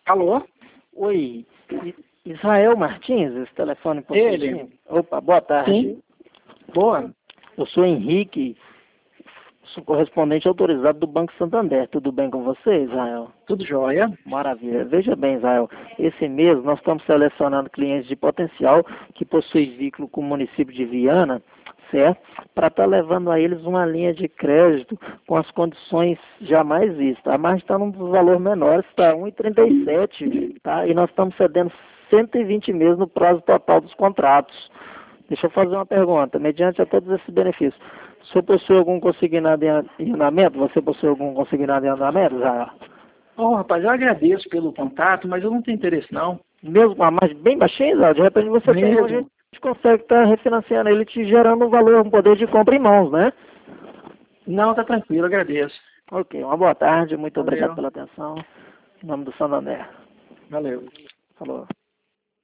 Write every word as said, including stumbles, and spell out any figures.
Alô? Oi, I- Israel Martins, esse telefone por Ele. Opa, boa tarde. Sim. Boa. Eu sou Henrique, sou correspondente autorizado do Banco Santander. Tudo bem com você, Israel? Tudo jóia? Maravilha. Veja bem, Israel, esse mês nós estamos selecionando clientes de potencial que possuem vínculo com o município de Viana, certo? Para estar levando a eles uma linha de crédito com as condições jamais vistas. A margem está num valor menor, está um vírgula trinta e sete, tá? E nós estamos cedendo cento e vinte meses no prazo total dos contratos. Deixa eu fazer uma pergunta. Mediante a todos esses benefícios, o senhor possui algum consignado em andamento? Você possui algum consignado em andamento, Israel? Oh, rapaz, eu agradeço pelo contato, mas eu não tenho interesse, não. Mesmo com a margem bem baixinha, Israel, de repente você tem um, a Mesmo. gente consegue estar refinanciando ele, te gerando um valor, um poder de compra em mãos, né? Não, tá tranquilo, agradeço. Ok, uma boa tarde, muito Valeu. obrigado pela atenção. Em nome do Santander. Valeu. Falou.